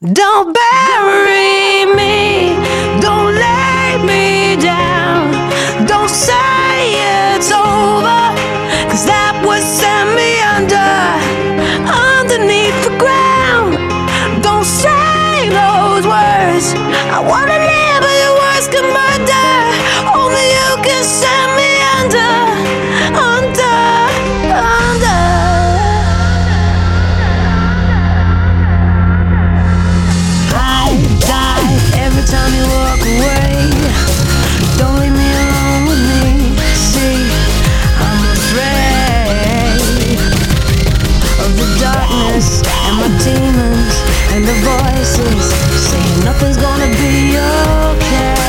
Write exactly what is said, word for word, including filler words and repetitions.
Don't bury me, don't lay me down, don't say it's over, 'cause that would send me under, underneath the ground. Don't say those words, I wanna live but your words can murder. Only you can send me under, under, under. Every time you walk away, don't leave me alone with me. See, I'm afraid of the darkness and my demons and the voices saying nothing's gonna be okay.